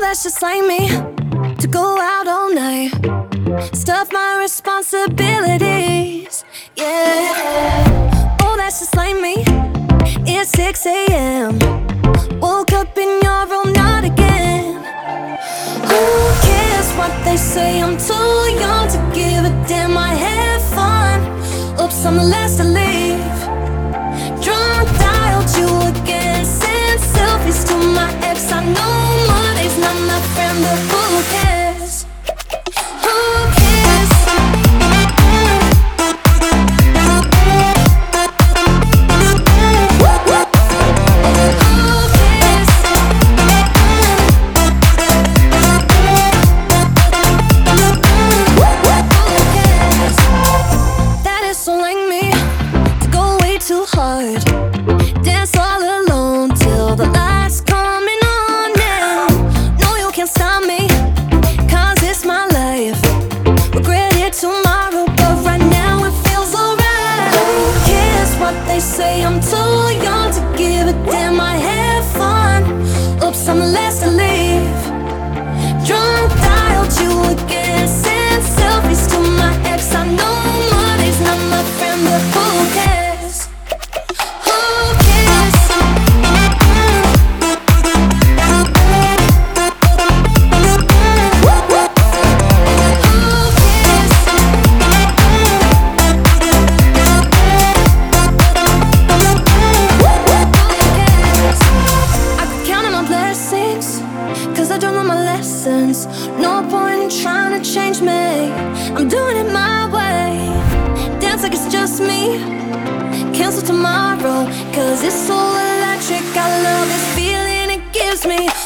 that's just like me, to go out all night, stuff my responsibilities, yeah. Oh, that's just like me, it's 6 a.m. Woke up in your room, not again. Who cares what they say, I'm too young to give a damn. I had fun, oops, I'm the last to leave. Drunk, dialed you again, sent selfies to my ex. I know money's not my friend, but who cares? Who cares? That is so like me, to go way too hard, dance all alone till the lights coming on. Yeah, no, you can't stop me, cause it's my life. Regret it tomorrow, but right now it feels alright. Who cares what they say, I'm too young to give a damn. I had fun, oops, I'm the last to leave. Drunk, dialed you again, sent selfies to my ex. I know money's not my friend, but who cares? Who cares? I could count on my blessings, cause I don't know my lessons. No point in trying to change me, I'm doing it my way. Dance like it's just me, cancel tomorrow, cause it's so electric. I love this feeling it gives me.